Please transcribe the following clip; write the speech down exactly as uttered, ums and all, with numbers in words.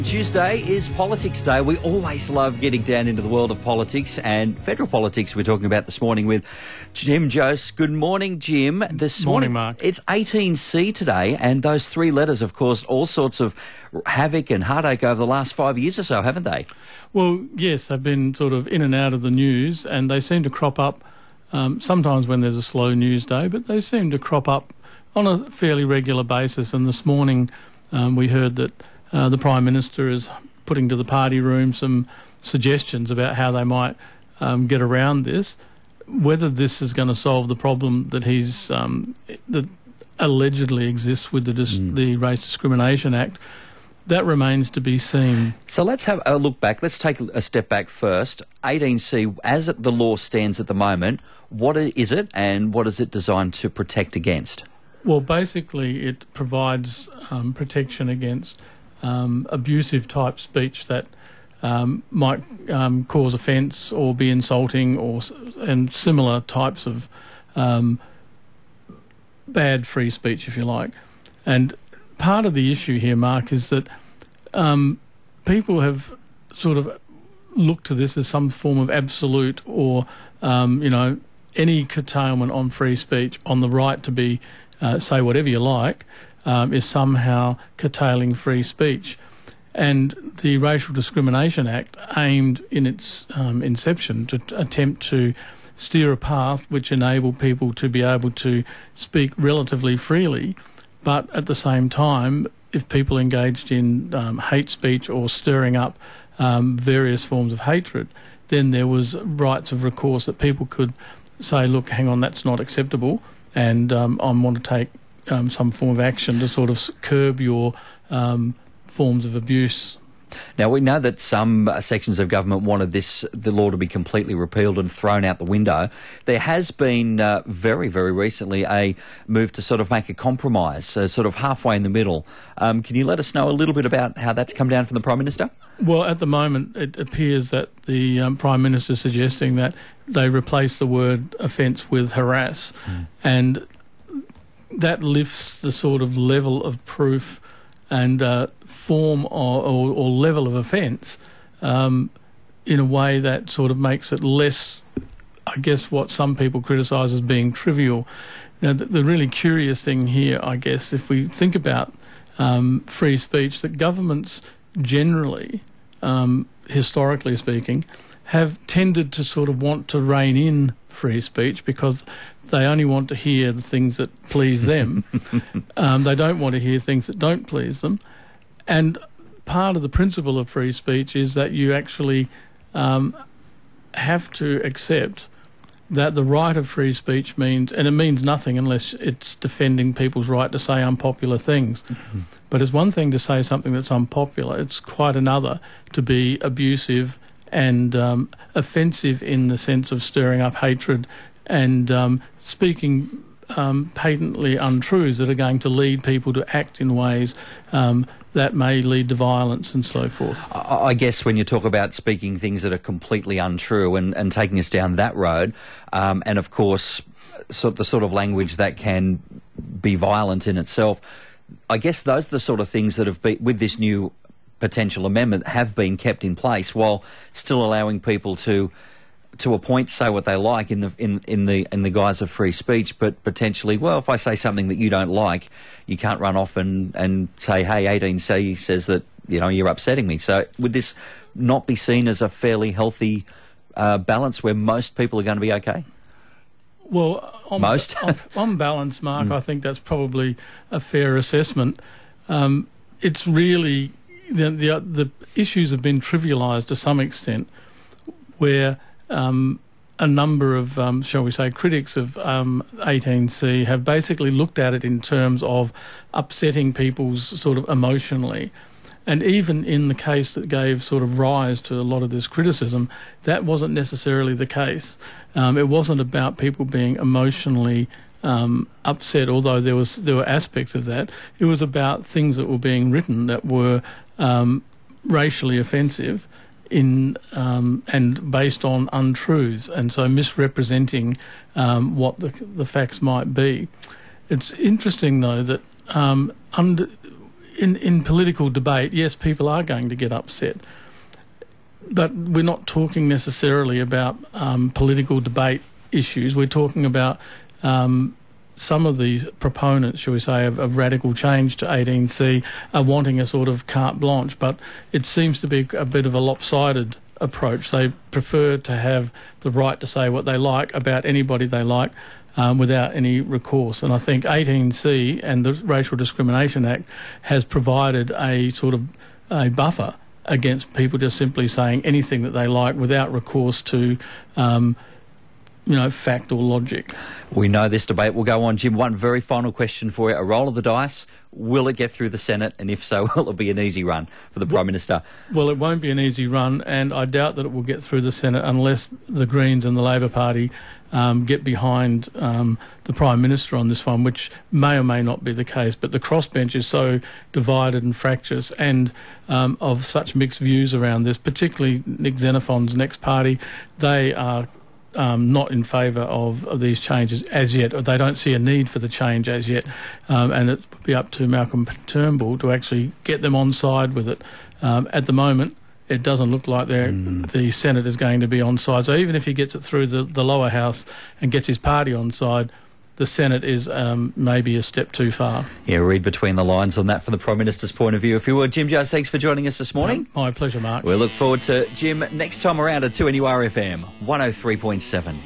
Tuesday is Politics Day. We always love getting down into the world of politics and federal politics we're talking about this morning with Jim Jose. Good morning, Jim. This morning, morning, Mark. It's eighteen C today, and those three letters have caused all sorts of havoc and heartache over the last five years or so, haven't they? Well, yes, they've been sort of in and out of the news, and they seem to crop up um, sometimes when there's a slow news day, but they seem to crop up on a fairly regular basis. And this morning um, we heard that Uh, the Prime Minister is putting to the party room some suggestions about how they might um, get around this. Whether this is going to solve the problem that he's um, that allegedly exists with the, dis- mm. the Race Discrimination Act, that remains to be seen. So let's have a look back. Let's take a step back first. eighteen C, as the law stands at the moment, what is it and what is it designed to protect against? Well, basically it provides um, protection against Um, abusive type speech that um, might um, cause offence or be insulting, or and similar types of um, bad free speech, if you like. And part of the issue here, Mark, is that um, people have sort of looked to this as some form of absolute or, um, you know, any curtailment on free speech, on the right to be uh, say whatever you like, Um, is somehow curtailing free speech. And the Racial Discrimination Act aimed in its um, inception to t- attempt to steer a path which enabled people to be able to speak relatively freely, but at the same time, if people engaged in um, hate speech or stirring up um, various forms of hatred, then there was rights of recourse that people could say, look, hang on, that's not acceptable, and um, I want to take Um, some form of action to sort of curb your um, forms of abuse. Now, we know that some uh, sections of government wanted this, the law to be completely repealed and thrown out the window. There has been uh, very, very recently a move to sort of make a compromise, uh, sort of halfway in the middle. Um, can you let us know a little bit about how that's come down from the Prime Minister? Well, at the moment, it appears that the um, Prime Minister is suggesting that they replace the word offence with harass, mm. and that lifts the sort of level of proof and uh, form or, or, or level of offence um, in a way that sort of makes it less, I guess, what some people criticise as being trivial. Now, the, the really curious thing here, I guess, if we think about um, free speech, that governments generally, um, historically speaking, have tended to sort of want to rein in free speech because they only want to hear the things that please them. um, they don't want to hear things that don't please them. And part of the principle of free speech is that you actually um, have to accept that the right of free speech means, and it means nothing unless it's defending people's right to say unpopular things. Mm-hmm. But it's one thing to say something that's unpopular. It's quite another to be abusive and um, offensive in the sense of stirring up hatred and um, speaking um, patently untruths that are going to lead people to act in ways um, that may lead to violence and so forth. I guess when you talk about speaking things that are completely untrue and, and taking us down that road, um, and of course so the sort of language that can be violent in itself, I guess those are the sort of things that have been, with this new potential amendment, have been kept in place while still allowing people to to a point say what they like in the in, in the in the guise of free speech, but potentially, well, if I say something that you don't like, you can't run off and, and say, hey, eighteen C says that, you know, you're upsetting me. So would this not be seen as a fairly healthy uh, balance where most people are going to be okay? Well, on, most? on, on balance, Mark, mm. I think that's probably a fair assessment. Um, it's really, the, the, the issues have been trivialised to some extent, where Um, a number of, um, shall we say, critics of um, eighteen C have basically looked at it in terms of upsetting people's sort of emotionally. And even in the case that gave sort of rise to a lot of this criticism, that wasn't necessarily the case. Um, it wasn't about people being emotionally um, upset, although there was there were aspects of that. It was about things that were being written that were um, racially offensive in um, and based on untruths, and so misrepresenting um, what the, the facts might be. It's interesting, though, that um, under in, in political debate, yes, people are going to get upset. But we're not talking necessarily about um, political debate issues. We're talking about um, some of the proponents, shall we say, of, of radical change to eighteen C are wanting a sort of carte blanche, but it seems to be a bit of a lopsided approach. They prefer to have the right to say what they like about anybody they like um, without any recourse. And I think eighteen C and the Racial Discrimination Act has provided a sort of a buffer against people just simply saying anything that they like without recourse to, um, you know, fact or logic. We know this debate will go on. Jim, one very final question for you. A roll of the dice. Will it get through the Senate? And if so, will it be an easy run for the Prime Minister? Well, it won't be an easy run, and I doubt that it will get through the Senate unless the Greens and the Labor Party um, get behind um, the Prime Minister on this one, which may or may not be the case. But the crossbench is so divided and fractious and um, of such mixed views around this, particularly Nick Xenophon's next party. They are Um, not in favour of, of these changes as yet, or they don't see a need for the change as yet, um, and it would be up to Malcolm Turnbull to actually get them on side with it. Um, at the moment, it doesn't look like mm. the Senate is going to be on side, so even if he gets it through the, the lower house and gets his party on side, the Senate is um, maybe a step too far. Yeah, read between the lines on that from the Prime Minister's point of view, if you would. Jim Jones, thanks for joining us this morning. Um, my pleasure, Mark. We'll look forward to Jim next time around at two N U R F M one oh three point seven.